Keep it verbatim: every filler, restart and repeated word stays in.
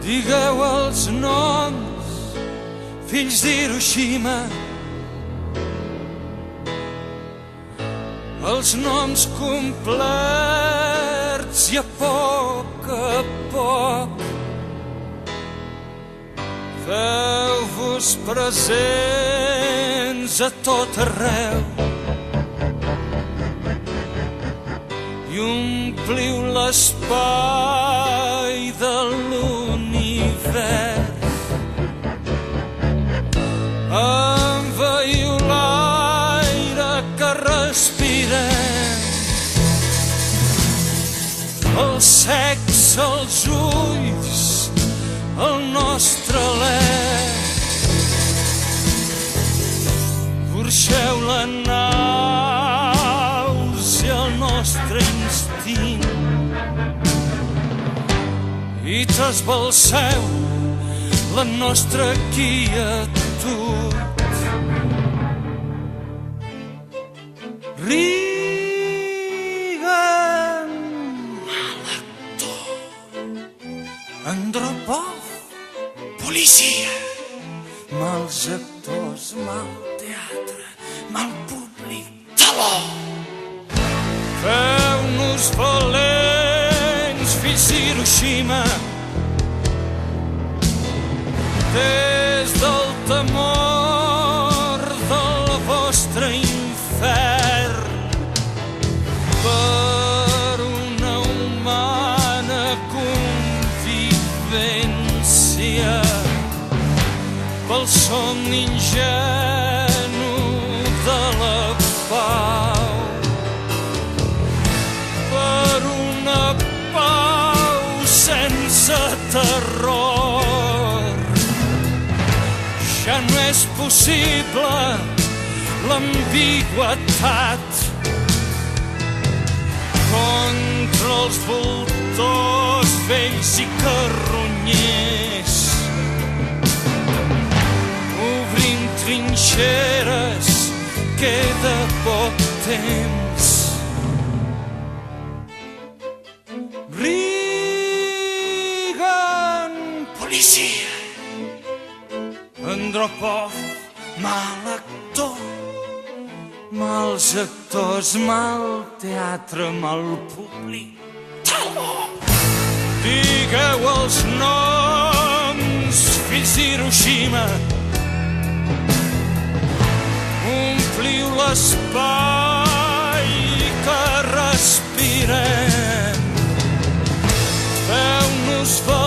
Digueu els noms, fills d'Hiroshima, els noms complerts i a poc a poc feu-vos presents a tot arreu i ompliu l'espai de l'univers. Enveiu l'aire que respirem, el sexe, els ulls, el nostre alè. Burxeu la nàusea, el nostre instint, i trasbalseu la nostra quietud. Reagan, mal actor. Andropov, policia. Mals actors, mal teatre, mal públic, taló. Feu-nos valents, fills d'Hiroshima, des del temor del vostre infern, per una humana convivència, pel somni ingenu de la pau, per una pau sense terror. Ja no és possible l'ambigüitat contra els voltors vells i carronyers. Obrim trinxeres, queda poc temps. Reagan, policia. Andropov, mal actor. Mals actors, mal teatre, mal públic. Taló! Digueu els noms, fills d'Hiroshima. Ompliu l'espai que respirem. Feu-nos